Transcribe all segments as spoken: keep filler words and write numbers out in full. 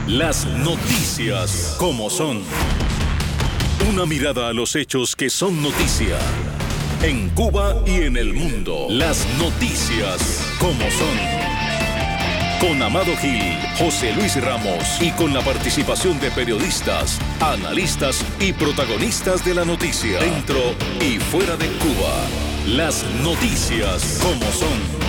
Las noticias como son. Una mirada a los hechos que son noticia. En Cuba y en el mundo. Las noticias como son. Con Amado Gil, José Luis Ramos y con la participación de periodistas, analistas y protagonistas de la noticia. Dentro y fuera de Cuba. Las noticias como son.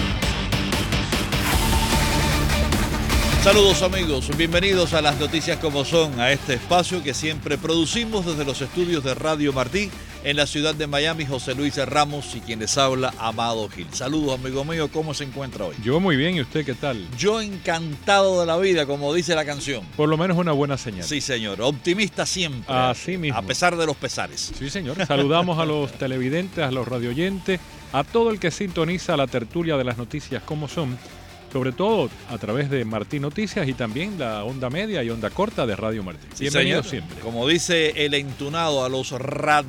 Saludos amigos, bienvenidos a Las Noticias como son, a este espacio que siempre producimos desde los estudios de Radio Martí en la ciudad de Miami. José Luis Ramos y quien les habla, Amado Gil. Saludos amigo mío, ¿cómo se encuentra hoy? Yo muy bien, ¿y usted qué tal? Yo encantado de la vida, como dice la canción. Por lo menos una buena señal. Sí señor, optimista siempre. Así mismo. A pesar de los pesares. Sí señor, saludamos a los televidentes, a los radioyentes, a todo el que sintoniza la tertulia de Las Noticias como son. Sobre todo a través de Martí Noticias y también la onda media y onda corta de Radio Martí. Sí, bienvenido señor. Siempre. Como dice el entunado, a los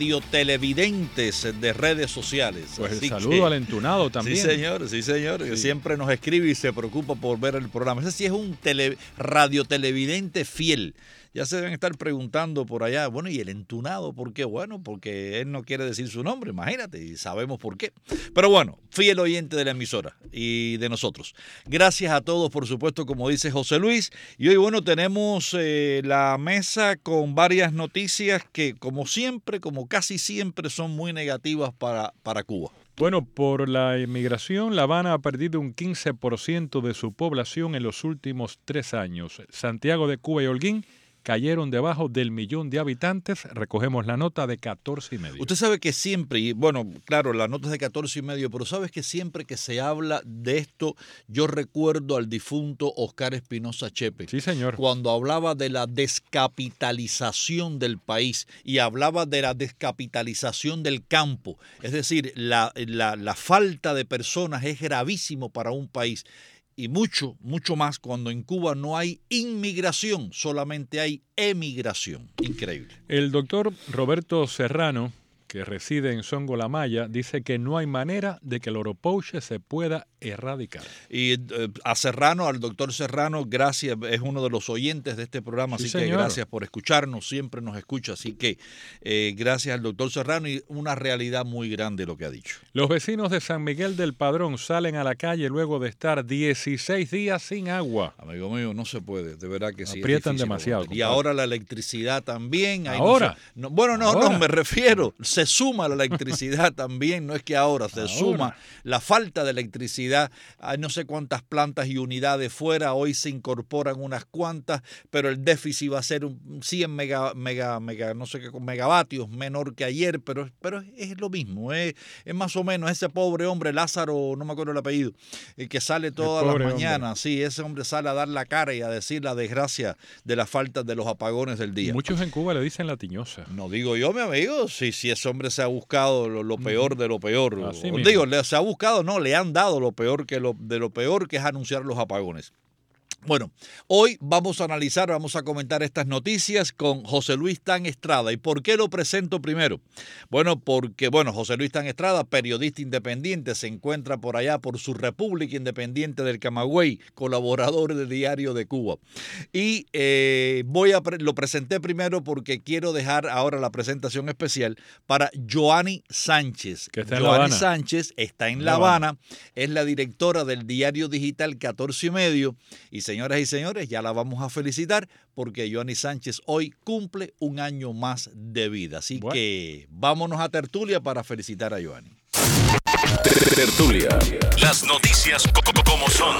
radiotelevidentes de redes sociales. Pues Así el saludo que, al entunado también. Sí, señor, sí, señor. Sí. Que siempre nos escribe y se preocupa por ver el programa. Ese sí es un tele, radiotelevidente fiel. Ya se deben estar preguntando por allá, bueno, ¿y el entunado por qué? Bueno, porque él no quiere decir su nombre, imagínate, y sabemos por qué. Pero bueno, fiel oyente de la emisora y de nosotros. Gracias a todos, por supuesto, como dice José Luis. Y hoy, bueno, tenemos eh, la mesa con varias noticias que, como siempre, como casi siempre, son muy negativas para, para Cuba. Bueno, por la inmigración, La Habana ha perdido un quince por ciento de su población en los últimos tres años. Santiago de Cuba y Holguín cayeron debajo del millón de habitantes. Recogemos la nota de catorce y medio. Usted sabe que siempre, y bueno, claro, la nota es de catorce y medio, pero sabes que siempre que se habla de esto, yo recuerdo al difunto Oscar Espinosa Chepe. Sí, señor. Cuando hablaba de la descapitalización del país y hablaba de la descapitalización del campo. Es decir, la, la, la falta de personas es gravísimo para un país. Y mucho, mucho más cuando en Cuba no hay inmigración, solamente hay emigración. Increíble. El doctor Roberto Serrano, que reside en Songo La Maya, dice que no hay manera de que el oropouche se pueda erradicar. Y eh, a Serrano, al doctor Serrano, gracias, es uno de los oyentes de este programa, Sí, así señor. que gracias por escucharnos, siempre nos escucha, así que eh, gracias al doctor Serrano y una realidad muy grande lo que ha dicho. Los vecinos de San Miguel del Padrón salen a la calle luego de estar dieciséis días sin agua. Amigo mío, no se puede, de verdad que sí. Aprietan es difícil demasiado. aguantar. Y ahora la electricidad también. Ahí ¿Ahora? No, no, bueno, no, ¿Ahora? no, me refiero, se suma la electricidad también, no es que ahora, se Ahora. suma la falta de electricidad. Hay no sé cuántas plantas y unidades fuera, hoy se incorporan unas cuantas, pero el déficit va a ser un cien mega, mega, mega, no sé qué, megavatios menor que ayer, pero, pero es lo mismo, es, es más o menos ese pobre hombre, Lázaro, no me acuerdo el apellido, el que sale todas las mañanas, hombre. Sí, ese hombre sale a dar la cara y a decir la desgracia de la falta de los apagones del día. Muchos en Cuba le dicen la tiñosa. No digo yo, mi amigo, si, si ese hombre se ha buscado lo, lo peor de lo peor. Así Digo, mismo. le, se ha buscado, no, le han dado lo peor que lo, de lo peor que es anunciar los apagones. Bueno, hoy vamos a analizar, vamos a comentar estas noticias con José Luis Tan Estrada. ¿Y por qué lo presento primero? Bueno, porque, bueno, José Luis Tan Estrada, periodista independiente, se encuentra por allá por su República Independiente del Camagüey, colaborador del Diario de Cuba. Y eh, voy a lo presenté primero porque quiero dejar ahora la presentación especial para Joanny Sánchez. Que está en Joanny La Habana. Sánchez está en En La La Habana, Habana, es la directora del Diario Digital catorce y medio. Y señoras y señores, ya la vamos a felicitar porque Joanny Sánchez hoy cumple un año más de vida. Así bueno. que vámonos a tertulia para felicitar a Joanny. Tertulia. Las noticias como son.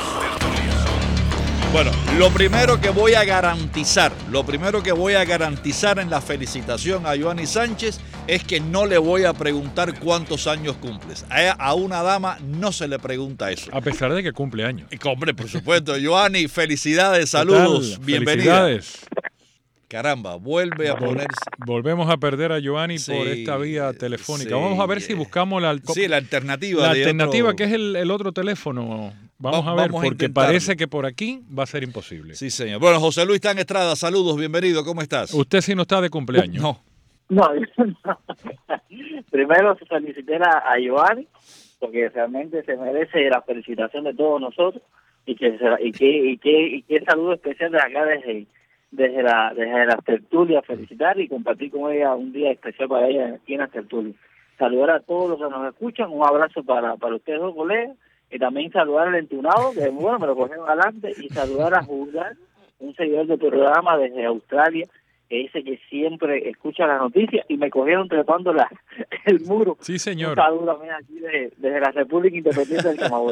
Bueno, lo primero que voy a garantizar, lo primero que voy a garantizar en la felicitación a Joanny Sánchez es que no le voy a preguntar cuántos años cumples. A, a una dama no se le pregunta eso. A pesar de que cumple años. Y, hombre, por supuesto, Joanny, felicidades, saludos, bienvenida. Felicidades. Caramba, vuelve a Vol- ponerse. Volvemos a perder a Joanny Sí, por esta vía telefónica. sí. Vamos a ver si buscamos la, Sí, la alternativa. la de alternativa otro... que es el, el otro teléfono. Vamos Va- a ver, vamos a porque intentarlo. parece que por aquí va a ser imposible. Sí, señor. Bueno, José Luis Tan Estrada, saludos, bienvenido, ¿cómo estás? Usted sí no está de cumpleaños. No. No, no. Primero felicité a, a Joanny, porque realmente se merece la felicitación de todos nosotros, y que se- y que y que y que saludo especial de acá desde desde la desde las tertulias, felicitar y compartir con ella un día especial para ella aquí en las tertulias. Saludar a todos los que nos escuchan, un abrazo para, para ustedes dos colegas, y también saludar al entunado, que bueno, me lo cogieron adelante, y saludar a Julián, un seguidor de tu programa desde Australia, que dice que siempre escucha las noticias, y me cogieron trepando la, el muro. Sí, señor. Un saludo también aquí de, desde la República Independiente del Camagüey.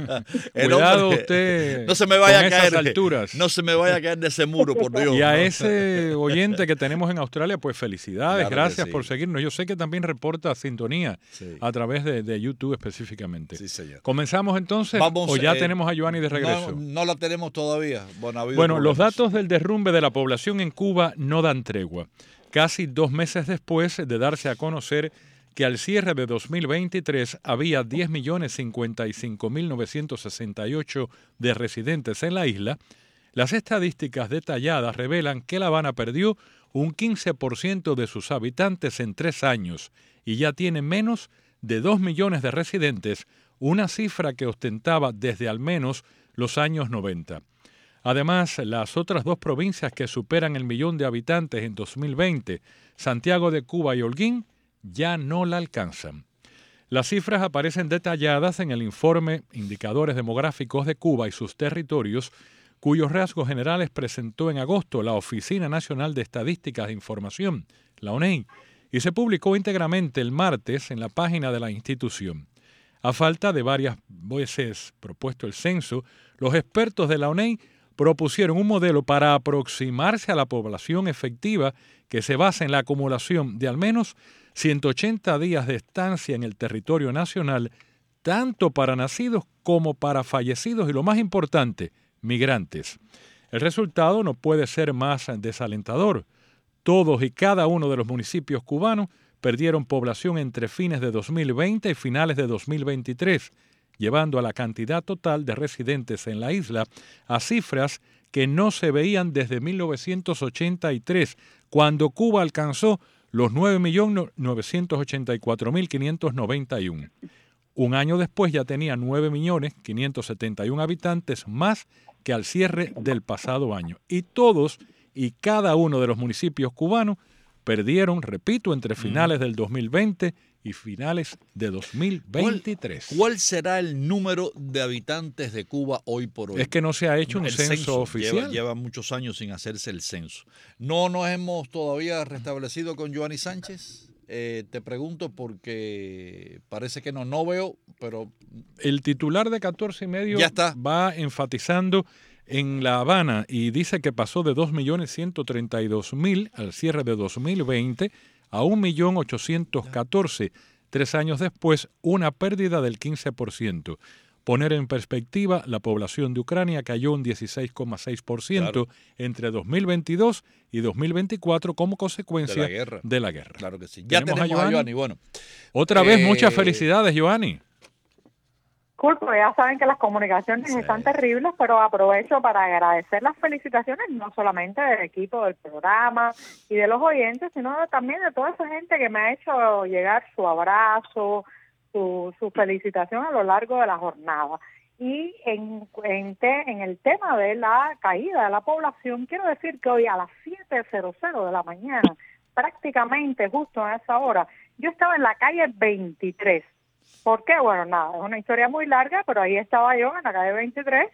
Cuidado usted no se me vaya a caer, alturas. No se me vaya a caer de ese muro, por Dios. Y a ¿no? ese oyente que tenemos en Australia, pues felicidades, Claro, gracias sí. por seguirnos. Yo sé que también reporta sintonía Sí. a través de, de YouTube específicamente. Sí, señor. ¿Comenzamos entonces Vamos, o ya eh, tenemos a Giovanni de regreso? No, no la tenemos todavía. Bueno, ha habido Bueno, los problemas. datos del derrumbe de la población en Cuba no dan tregua. Casi dos meses después de darse a conocer que al cierre de dos mil veintitrés había diez millones cincuenta y cinco mil novecientos sesenta y ocho de residentes en la isla, las estadísticas detalladas revelan que La Habana perdió un quince por ciento de sus habitantes en tres años y ya tiene menos de dos millones de residentes, una cifra que ostentaba desde al menos los años noventa. Además, las otras dos provincias que superan el millón de habitantes en dos mil veinte, Santiago de Cuba y Holguín, ya no la alcanzan. Las cifras aparecen detalladas en el informe Indicadores Demográficos de Cuba y sus territorios, cuyos rasgos generales presentó en agosto la Oficina Nacional de Estadísticas e Información, la O N E I, y se publicó íntegramente el martes en la página de la institución. A falta de varias veces propuesto el censo, los expertos de la O N E I propusieron un modelo para aproximarse a la población efectiva que se basa en la acumulación de al menos ciento ochenta días de estancia en el territorio nacional, tanto para nacidos como para fallecidos y, lo más importante, migrantes. El resultado no puede ser más desalentador. Todos y cada uno de los municipios cubanos perdieron población entre fines de dos mil veinte y finales de dos mil veintitrés, llevando a la cantidad total de residentes en la isla a cifras que no se veían desde mil novecientos ochenta y tres, cuando Cuba alcanzó los nueve millones novecientos ochenta y cuatro mil quinientos noventa y uno. Un año después ya tenía nueve millones quinientos setenta y uno habitantes más que al cierre del pasado año. Y todos y cada uno de los municipios cubanos perdieron, repito, entre finales del dos mil veinte y finales de dos mil veintitrés. ¿Cuál, ¿Cuál será el número de habitantes de Cuba hoy por hoy? Es que no se ha hecho un el censo, censo oficial. Lleva, lleva muchos años sin hacerse el censo. ¿No nos hemos todavía restablecido con Giovanni Sánchez? Eh, te pregunto porque parece que no, no veo, pero... El titular de catorce y medio ya está. Va enfatizando en La Habana y dice que pasó de dos millones ciento treinta y dos mil al cierre de dos mil veinte a un millón ochocientos catorce. Tres años después, una pérdida del quince por ciento. Poner en perspectiva, la población de Ucrania cayó un dieciséis coma seis por ciento claro. entre dos mil veintidós y dos mil veinticuatro como consecuencia de la guerra. De la guerra. Claro que sí. Ya tenemos, tenemos a Giovanni. Bueno, Otra eh, vez, muchas felicidades, Giovanni. Cool, porque ya saben que las comunicaciones sí. están terribles, pero aprovecho para agradecer las felicitaciones no solamente del equipo del programa y de los oyentes, sino también de toda esa gente que me ha hecho llegar su abrazo, su, su felicitación a lo largo de la jornada. Y en, en, te, en el tema de la caída de la población, quiero decir que hoy a las siete de la mañana, prácticamente justo en esa hora, yo estaba en la calle veintitrés. ¿Por qué? Bueno, nada, es una historia muy larga, pero ahí estaba yo en la calle veintitrés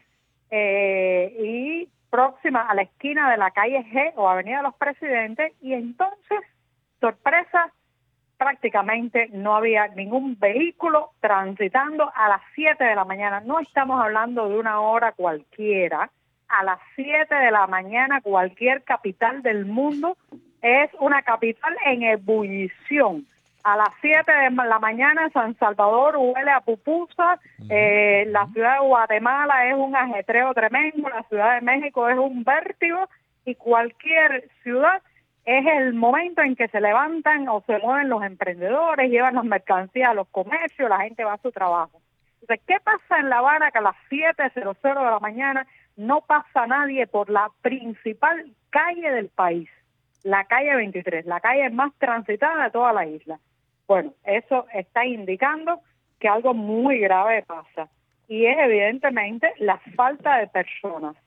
eh, y próxima a la esquina de la calle G o Avenida de los Presidentes, y entonces, sorpresa, prácticamente no había ningún vehículo transitando a las siete de la mañana. No estamos hablando de una hora cualquiera. A las siete de la mañana cualquier capital del mundo es una capital en ebullición. A las siete de la mañana San Salvador huele a pupusa, eh, la ciudad de Guatemala es un ajetreo tremendo, la Ciudad de México es un vértigo, y cualquier ciudad es el momento en que se levantan o se mueven los emprendedores, llevan las mercancías a los comercios, la gente va a su trabajo. Entonces, ¿qué pasa en La Habana que a las siete de la mañana no pasa nadie por la principal calle del país, la calle veintitrés, la calle más transitada de toda la isla? Bueno, eso está indicando que algo muy grave pasa, y es evidentemente la falta de personas.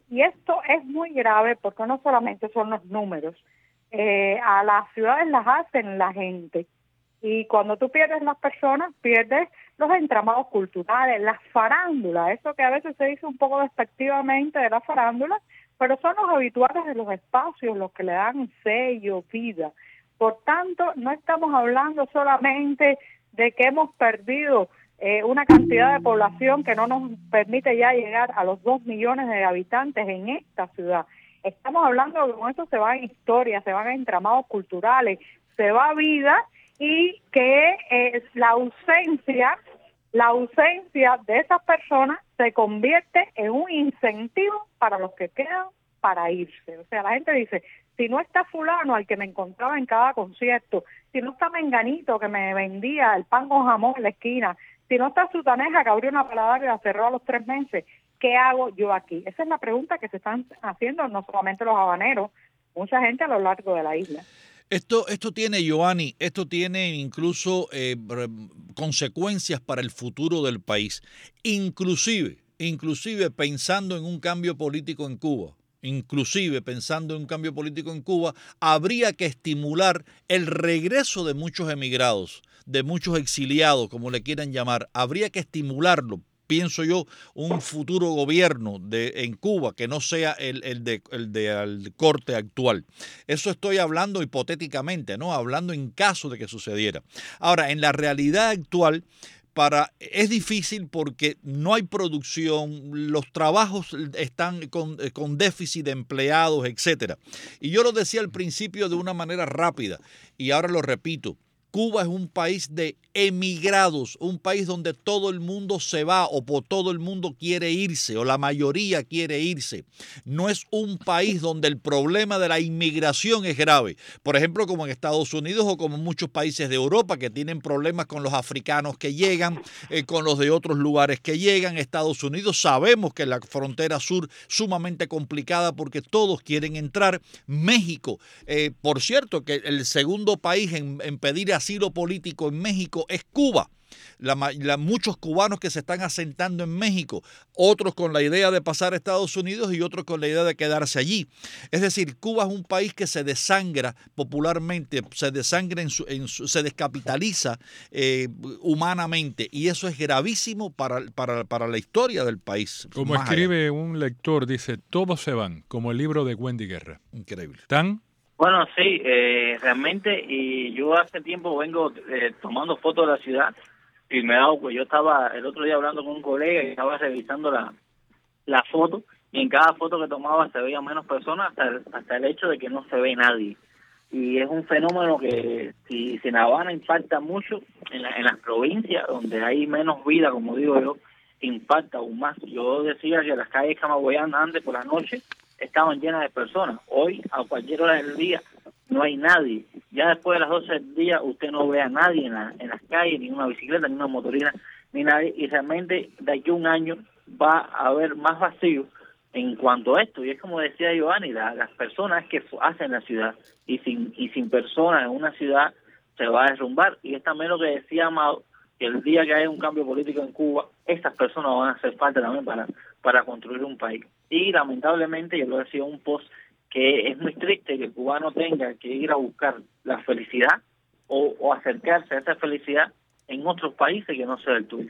Y esto es muy grave porque no solamente son los números, eh, a las ciudades las hacen la gente. Y cuando tú pierdes las personas, pierdes los entramados culturales, las farándulas, eso que a veces se dice un poco despectivamente de la farándula, pero son los habituales de los espacios, los que le dan sello, vida. Por tanto, no estamos hablando solamente de que hemos perdido eh, una cantidad de población que no nos permite ya llegar a los dos millones de habitantes en esta ciudad. Estamos hablando de que con eso se van historias, se van entramados culturales, se va vida, y que eh, la ausencia, la ausencia de esas personas se convierte en un incentivo para los que quedan para irse. O sea, la gente dice, si no está fulano al que me encontraba en cada concierto, si no está menganito que me vendía el pan con jamón en la esquina, si no está sutaneja que abrió una paladar y la cerró a los tres meses, ¿qué hago yo aquí? Esa es la pregunta que se están haciendo no solamente los habaneros, mucha gente a lo largo de la isla. Esto, esto tiene, Giovanni, esto tiene incluso eh, consecuencias para el futuro del país, inclusive, inclusive pensando en un cambio político en Cuba. Inclusive pensando en un cambio político en Cuba, habría que estimular el regreso de muchos emigrados, de muchos exiliados, como le quieran llamar. Habría que estimularlo. Pienso yo, un futuro gobierno de, en Cuba que no sea el, el, de, el de el corte actual. Eso estoy hablando hipotéticamente, ¿no? Hablando en caso de que sucediera. Ahora, en la realidad actual, para, es difícil porque no hay producción, los trabajos están con, con déficit de empleados, etcétera. Y yo lo decía al principio de una manera rápida y ahora lo repito. Cuba es un país de emigrados, un país donde todo el mundo se va o por todo el mundo quiere irse o la mayoría quiere irse. No es un país donde el problema de la inmigración es grave. Por ejemplo, como en Estados Unidos o como en muchos países de Europa que tienen problemas con los africanos que llegan, eh, con los de otros lugares que llegan. Estados Unidos sabemos que la frontera sur sumamente complicada porque todos quieren entrar. México, eh, por cierto, que el segundo país en, en pedir asilo político en México es Cuba. La, la, muchos cubanos que se están asentando en México, otros con la idea de pasar a Estados Unidos y otros con la idea de quedarse allí. Es decir, Cuba es un país que se desangra popularmente, se desangra, en su, en su, se descapitaliza eh, humanamente y eso es gravísimo para, para, para la historia del país. Como escribe allá un lector, dice, todos se van, como el libro de Wendy Guerra. Increíble. ¿Tan? Bueno, sí, eh, realmente, y yo hace tiempo vengo eh, tomando fotos de la ciudad y me he dado, pues yo estaba el otro día hablando con un colega y estaba revisando la, la foto y en cada foto que tomaba se veía menos personas hasta el, hasta el hecho de que no se ve nadie. Y es un fenómeno que si, si en Habana impacta mucho, en, la, en las provincias donde hay menos vida, como digo yo, impacta aún más. Yo decía que las calles camagüeyanas antes por la noche estaban llenas de personas. Hoy, a cualquier hora del día, no hay nadie. Ya después de las doce del día, usted no ve a nadie en, la, en las calles, ni una bicicleta, ni una motorina, ni nadie. Y realmente, de aquí a un año, va a haber más vacío en cuanto a esto. Y es como decía Giovanni, la, las personas que hacen la ciudad. Y sin y sin personas en una ciudad, se va a derrumbar. Y es también lo que decía Amado, que el día que haya un cambio político en Cuba, esas personas van a hacer falta también para, para construir un país. Y lamentablemente, yo lo decía en un post, que es muy triste que el cubano tenga que ir a buscar la felicidad o, o acercarse a esa felicidad en otros países que no sea el tuyo.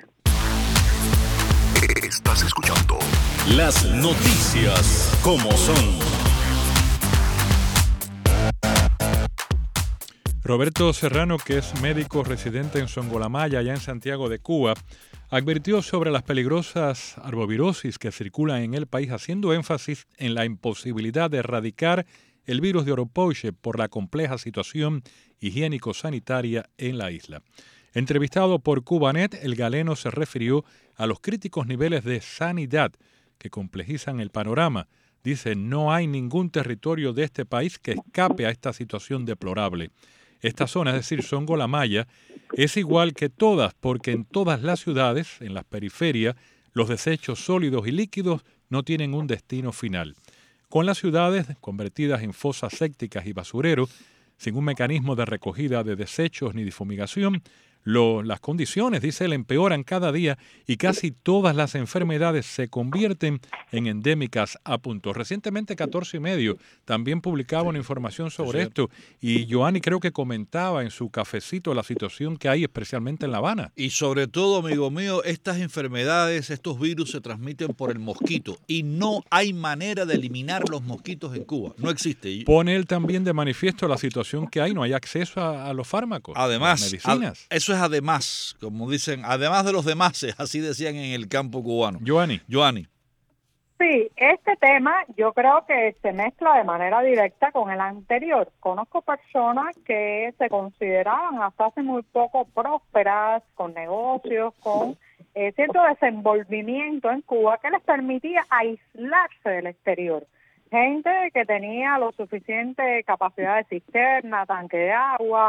Estás escuchando las noticias como son. Roberto Serrano, que es médico residente en Songolamaya, allá en Santiago de Cuba, advirtió sobre las peligrosas arbovirosis que circulan en el país, haciendo énfasis en la imposibilidad de erradicar el virus de Oropoche por la compleja situación higiénico-sanitaria en la isla. Entrevistado por Cubanet, el galeno se refirió a los críticos niveles de sanidad que complejizan el panorama. Dice, no hay ningún territorio de este país que escape a esta situación deplorable. Esta zona, es decir, Songolamaya, es igual que todas, porque en todas las ciudades, en las periferias, los desechos sólidos y líquidos no tienen un destino final. Con las ciudades convertidas en fosas sépticas y basureros, sin un mecanismo de recogida de desechos ni de fumigación, lo, las condiciones, dice él, empeoran cada día y casi todas las enfermedades se convierten en endémicas a punto. Recientemente catorce y medio también publicaba una información sobre esto y Joanny creo que comentaba en su cafecito la situación que hay especialmente en La Habana. Y sobre todo, amigo mío, estas enfermedades, estos virus se transmiten por el mosquito y no hay manera de eliminar los mosquitos en Cuba. No existe. Pone él también de manifiesto la situación que hay, no hay acceso a, a los fármacos, además, a las medicinas. A, eso es además, como dicen, además de los demás, así decían en el campo cubano. Joanny. Joanny. Sí, este tema yo creo que se mezcla de manera directa con el anterior. Conozco personas que se consideraban hasta hace muy poco prósperas, con negocios, con eh, cierto desenvolvimiento en Cuba que les permitía aislarse del exterior. Gente que tenía lo suficiente capacidad de cisterna, tanque de agua,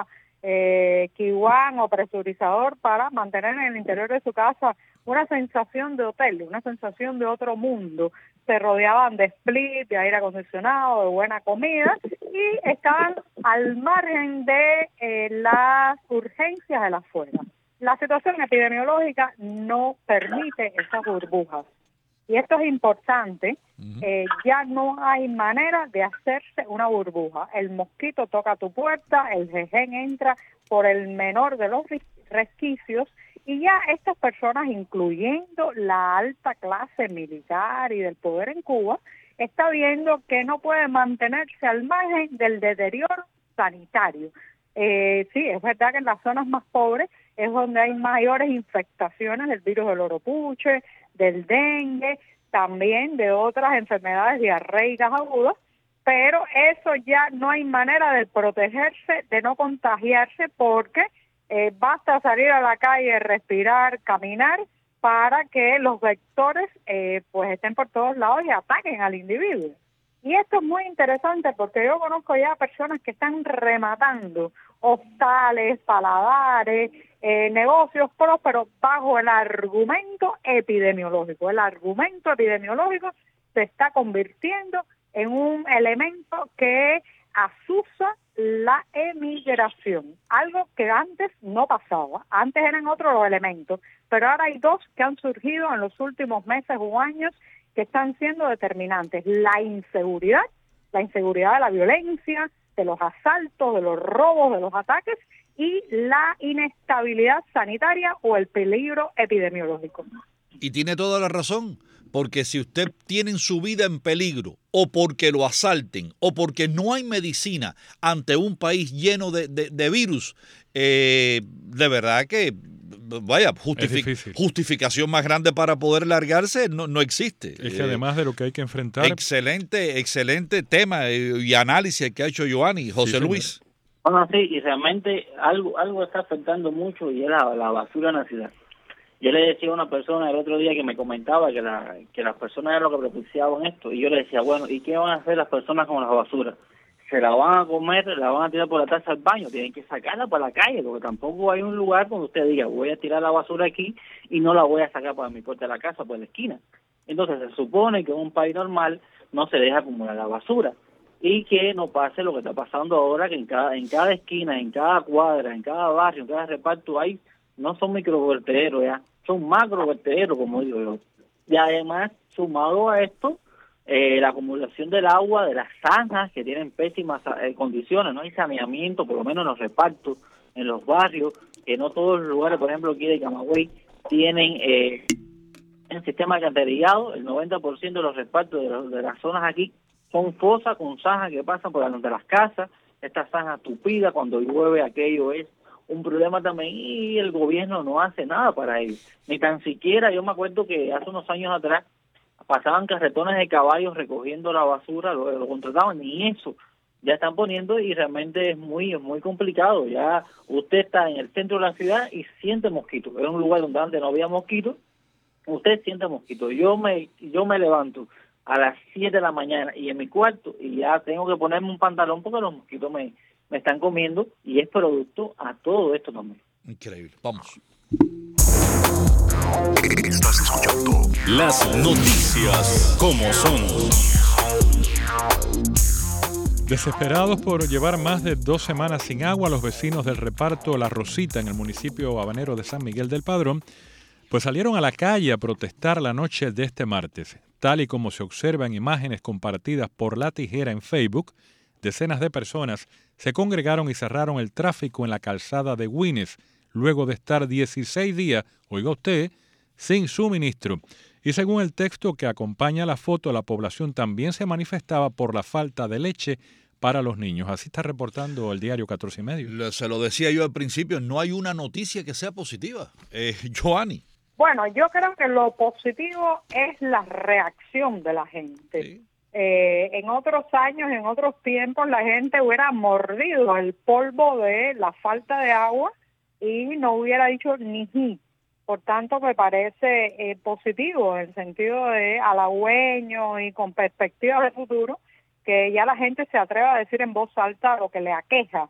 eh, kiwan o presurizador para mantener en el interior de su casa una sensación de hotel, una sensación de otro mundo. Se rodeaban de split, de aire acondicionado, de buena comida y estaban al margen de eh, las urgencias de la afuera. La situación epidemiológica no permite esas burbujas. Y esto es importante, eh, ya no hay manera de hacerse una burbuja. El mosquito toca tu puerta, el jején entra por el menor de los resquicios y ya estas personas, incluyendo la alta clase militar y del poder en Cuba, está viendo que no puede mantenerse al margen del deterioro sanitario. Eh, sí, es verdad que en las zonas más pobres es donde hay mayores infectaciones del virus del oropuche, del dengue, también de otras enfermedades diarreicas agudas, pero eso ya no hay manera de protegerse, de no contagiarse, porque eh, basta salir a la calle, respirar, caminar, para que los vectores eh, pues estén por todos lados y ataquen al individuo. Y esto es muy interesante porque yo conozco ya personas que están rematando hostales, paladares, eh, negocios prósperos bajo el argumento epidemiológico. El argumento epidemiológico se está convirtiendo en un elemento que asusa la emigración, algo que antes no pasaba. Antes eran otros los elementos, pero ahora hay dos que han surgido en los últimos meses o años que están siendo determinantes: la inseguridad, la inseguridad de la violencia, de los asaltos, de los robos, de los ataques, y la inestabilidad sanitaria o el peligro epidemiológico. Y tiene toda la razón, porque si usted tiene su vida en peligro, o porque lo asalten, o porque no hay medicina ante un país lleno de, de, de virus, eh, de verdad que, vaya, justific- justificación más grande para poder largarse no, no existe. Es que además de lo que hay que enfrentar... Excelente, excelente tema y análisis que ha hecho Joanny. José sí, Luis. Bueno, sí, y realmente algo algo está afectando mucho y es la, la basura en la ciudad. Yo le decía a una persona el otro día que me comentaba que la que las personas eran lo que propiciaban esto, y yo le decía, bueno, ¿y qué van a hacer las personas con las basuras? Se la van a comer, la van a tirar por la taza al baño, tienen que sacarla para la calle, porque tampoco hay un lugar donde usted diga, voy a tirar la basura aquí y no la voy a sacar para mi puerta de la casa, por la esquina. Entonces se supone que en un país normal no se deja acumular la basura y que no pase lo que está pasando ahora, que en cada en cada esquina, en cada cuadra, en cada barrio, en cada reparto hay, no son microvertederos ya, son macrovertederos, como digo yo. Y además, sumado a esto, Eh, la acumulación del agua de las zanjas, que tienen pésimas eh, condiciones, no hay saneamiento, por lo menos en los repartos, en los barrios, que no todos los lugares, por ejemplo aquí de Camagüey, tienen eh, el sistema alcantarillado. El noventa por ciento de los repartos de, los, de las zonas aquí son fosas con zanjas que pasan por delante de las casas. Estas zanjas tupidas, cuando llueve, aquello es un problema también, y el gobierno no hace nada para ello, ni tan siquiera. Yo me acuerdo que hace unos años atrás pasaban carretones de caballos recogiendo la basura, lo, lo contrataban, ni eso ya están poniendo, y realmente es muy muy complicado. Ya usted está en el centro de la ciudad y siente mosquitos. Era un lugar donde antes no había mosquitos, usted siente mosquitos. Yo me yo me levanto a las siete de la mañana y en mi cuarto y ya tengo que ponerme un pantalón porque los mosquitos me, me están comiendo, y es producto a todo esto también. Increíble. Vamos. Estás escuchando las noticias como son. Desesperados por llevar más de dos semanas sin agua, los vecinos del reparto La Rosita en el municipio habanero de San Miguel del Padrón, pues salieron a la calle a protestar la noche de este martes. Tal y como se observa en imágenes compartidas por La Tijera en Facebook, decenas de personas se congregaron y cerraron el tráfico en la calzada de Güines, luego de estar dieciséis días, oiga usted, sin suministro. Y según el texto que acompaña la foto, la población también se manifestaba por la falta de leche para los niños. Así está reportando el diario catorce y medio. Se lo decía yo al principio, no hay una noticia que sea positiva. Eh, Joanny. Bueno, yo creo que lo positivo es la reacción de la gente. Sí. Eh, en otros años, en otros tiempos, la gente hubiera mordido el polvo de la falta de agua y no hubiera dicho ni ji. Por tanto, me parece eh, positivo en el sentido de halagüeño y con perspectiva de futuro que ya la gente se atreva a decir en voz alta lo que le aqueja.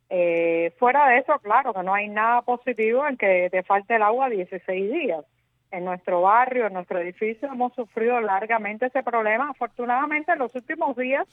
Eh, fuera de eso, claro que no hay nada positivo en que te falte el agua dieciséis días. En nuestro barrio, en nuestro edificio, hemos sufrido largamente ese problema. Afortunadamente, en los últimos días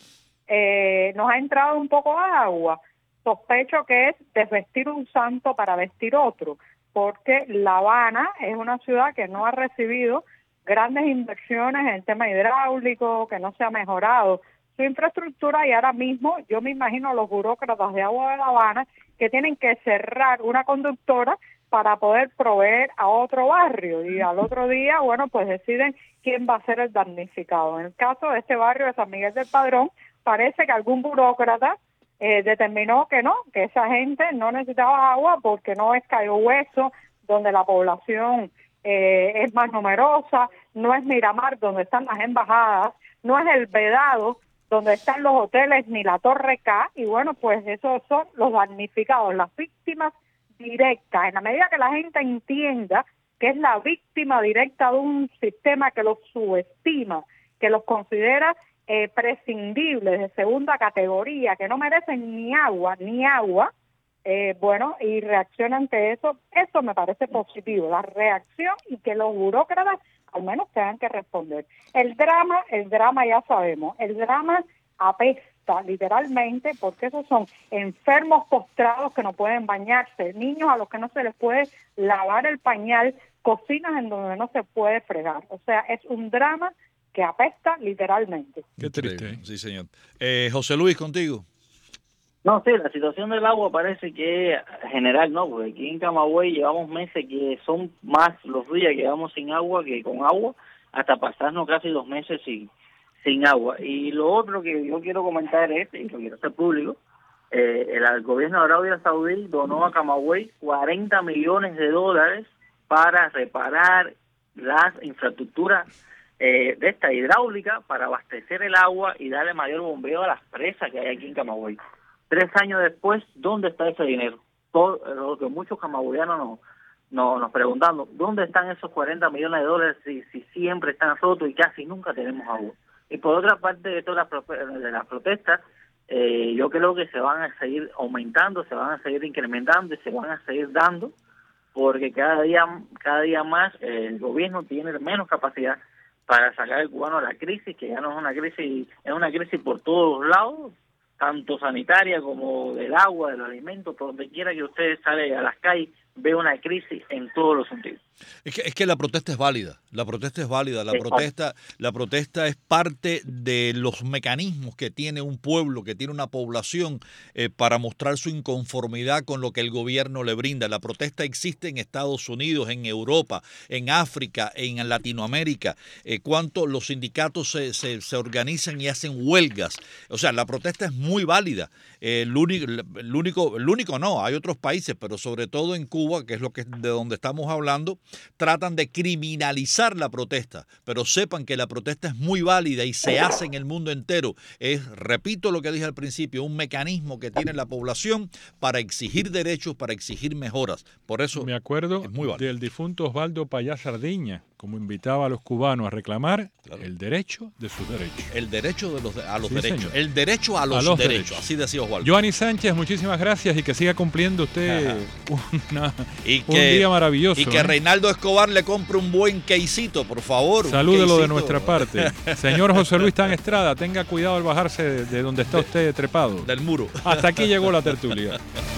eh, nos ha entrado un poco de agua. Sospecho que es desvestir un santo para vestir otro, porque La Habana es una ciudad que no ha recibido grandes inversiones en el tema hidráulico, que no se ha mejorado su infraestructura, y ahora mismo yo me imagino los burócratas de agua de La Habana que tienen que cerrar una conductora para poder proveer a otro barrio, y al otro día, bueno, pues deciden quién va a ser el damnificado. En el caso de este barrio de San Miguel del Padrón, parece que algún burócrata Eh, determinó que no, que esa gente no necesitaba agua porque no es Cayo Hueso, donde la población eh, es más numerosa, no es Miramar, donde están las embajadas, no es El Vedado, donde están los hoteles, ni la Torre K, y bueno, pues esos son los damnificados, las víctimas directas. En la medida que la gente entienda que es la víctima directa de un sistema que los subestima, que los considera Eh, prescindibles de segunda categoría, que no merecen ni agua, ni agua, eh, bueno, y reacciona ante eso, eso me parece positivo, la reacción, y que los burócratas al menos tengan que responder. El drama, el drama ya sabemos, el drama apesta literalmente, porque esos son enfermos postrados que no pueden bañarse, niños a los que no se les puede lavar el pañal, cocinas en donde no se puede fregar, o sea, es un drama que apesta literalmente. Qué triste. Sí, señor. Eh, José Luis, contigo. No, sí, la situación del agua parece que general, no, porque aquí en Camagüey llevamos meses que son más los días que llevamos sin agua que con agua, hasta pasarnos casi dos meses sin, sin agua. Y lo otro que yo quiero comentar es, y lo quiero hacer público, eh, el, el gobierno de Arabia Saudí donó a Camagüey cuarenta millones de dólares para reparar las infraestructuras Eh, de esta hidráulica para abastecer el agua y darle mayor bombeo a las presas que hay aquí en Camagüey. Tres años después, ¿dónde está ese dinero? Todo lo que muchos camagüeyanos nos, nos, nos preguntando, ¿dónde están esos cuarenta millones de dólares si, si siempre están rotos y casi nunca tenemos agua? Y por otra parte de todas las, de las protestas, eh, yo creo que se van a seguir aumentando, se van a seguir incrementando y se van a seguir dando, porque cada día, cada día más eh, el gobierno tiene menos capacidad para sacar al cubano de la crisis, que ya no es una crisis, es una crisis por todos lados, tanto sanitaria como del agua, de los alimentos, por donde quiera que usted sale a las calles, ve una crisis en todos los sentidos. Es que, es que la protesta es válida, la protesta es válida, la protesta, la protesta es parte de los mecanismos que tiene un pueblo, que tiene una población eh, para mostrar su inconformidad con lo que el gobierno le brinda. La protesta existe en Estados Unidos, en Europa, en África, en Latinoamérica, eh, cuánto los sindicatos se, se, se organizan y hacen huelgas. O sea, la protesta es muy válida. Eh, el, único, el, único, el único no, hay otros países, pero sobre todo en Cuba, que es lo que de donde estamos hablando, tratan de criminalizar la protesta, pero sepan que la protesta es muy válida y se hace en el mundo entero. Es, repito lo que dije al principio, un mecanismo que tiene la población para exigir derechos, para exigir mejoras. Por eso me acuerdo es muy válido. Del difunto Osvaldo Payá Sardiña, como invitaba a los cubanos a reclamar Claro. el derecho de sus derechos. El derecho de los de- a los Sí, derechos. señor. El derecho a los, A los derechos. derechos. Así decía Osvaldo. Joanny Sánchez, muchísimas gracias y que siga cumpliendo usted una- Y un que- día maravilloso. Y que ¿eh? Reinaldo Escobar le compre un buen quesito, por favor. un Salúdelo de quesito. nuestra parte. Señor José Luis Tan Estrada, tenga cuidado al bajarse de donde está usted trepado. Del muro. Hasta aquí llegó la tertulia.